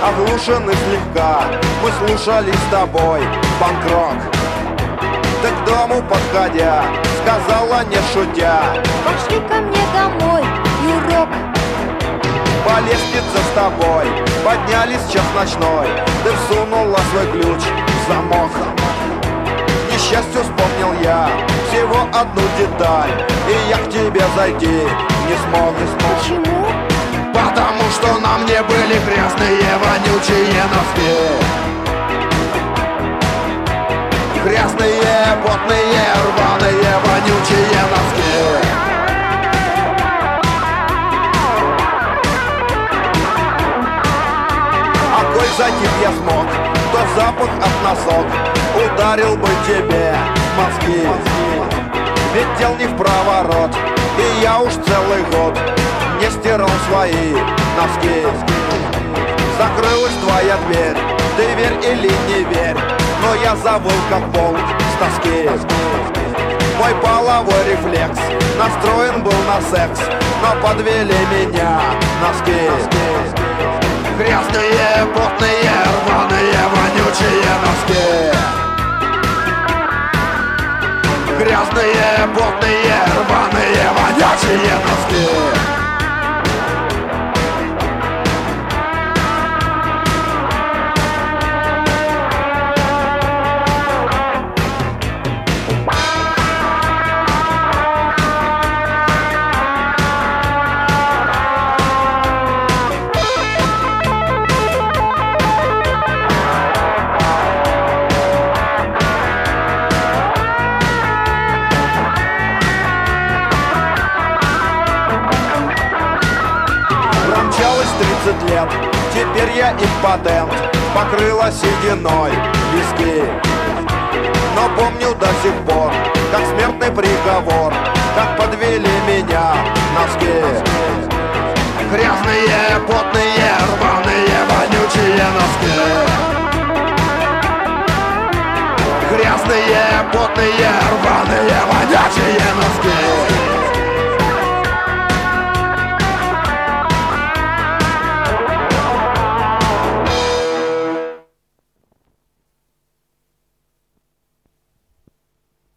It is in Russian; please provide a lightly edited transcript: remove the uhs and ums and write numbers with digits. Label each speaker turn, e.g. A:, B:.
A: оглушены слегка. Мы слушали с тобой панк-рок. Ты к дому подходя сказала, не шутя:
B: пошли ко мне домой, Юрок.
A: по лестнице с тобой поднялись в час ночной. Ты всунула свой ключ в замок. К несчастью вспомнил я всего одну деталь, и я к тебе зайти не смог.
B: Почему?
A: Потому что на мне были грязные вонючие носки. Грязные, потные, рваные, вонючие носки. А коль затих я смог, то запах от носок ударил бы тебе в мозги. Ведь дел не в проворот, и я уж целый год не стирал свои носки. Закрылась твоя дверь, ты верь или не верь, но я завыл как волк с тоски. Мой половой рефлекс настроен был на секс, но подвели меня носки. Грязные, потные, рваные, вонючие носки. Грязные, потные, рваные, вонючие носки. Промчалось 30 лет, теперь я импотент, покрыла сединой виски. Но помню до сих пор, как смертный приговор, как подвели меня носки. Грязные, потные, рваные, вонючие носки. Грязные, потные, рваные, вонючие носки.